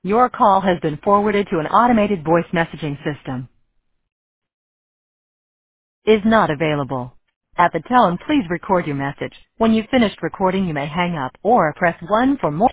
Your call has been forwarded to an automated voice messaging system. Is not available. At the tone, please record your message. When you've finished recording, you may hang up or press 1 for more.